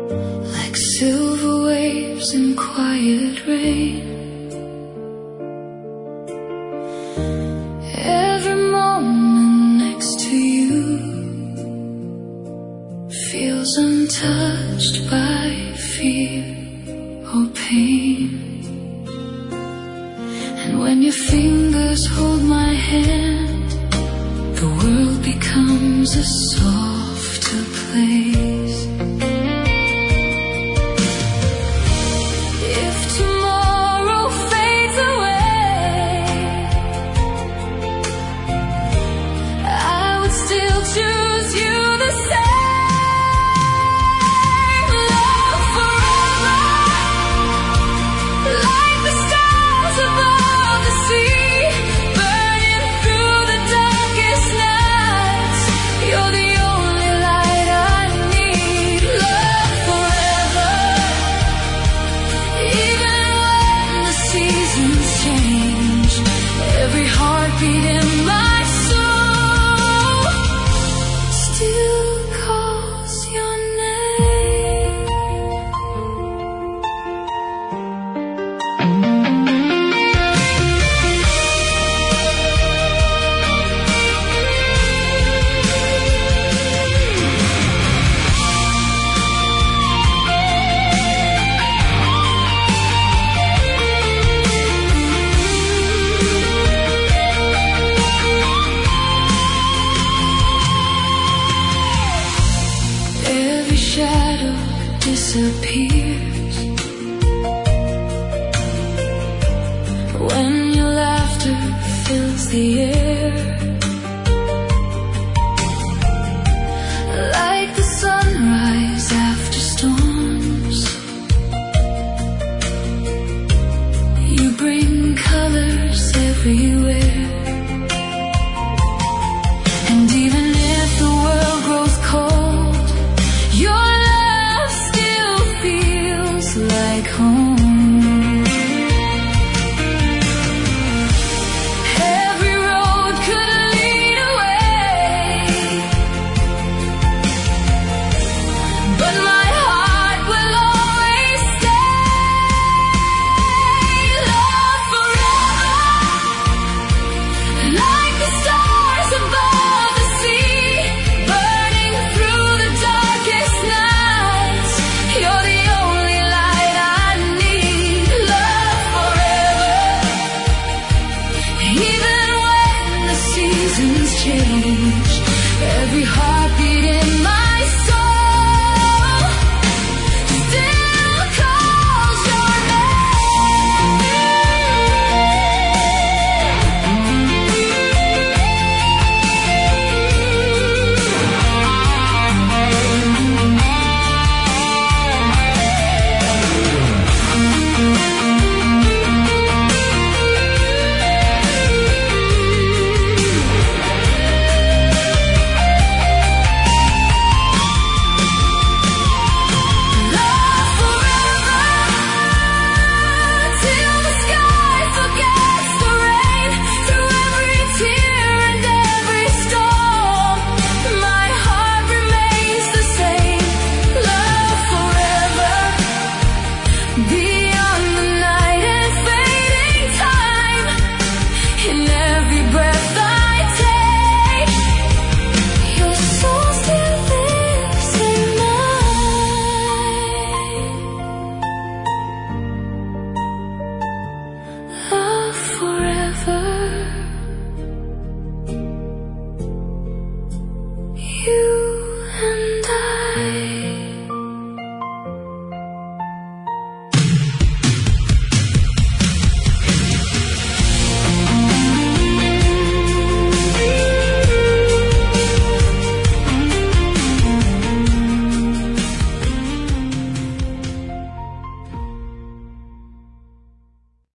like silver waves in quiet rain. Every moment next to you feels untouched by fear or pain. And when your fingers hold my hand, the world becomes a softer place. If tomorrow fades away, I would still choose you the same. Love forever, like the stars above the sea, burning through the darkest nights. You're the only light I need. Love forever, even when the seasons change. Every heartbeat in my soul still calls your name. Every shadow disappears when your laughter fills the air.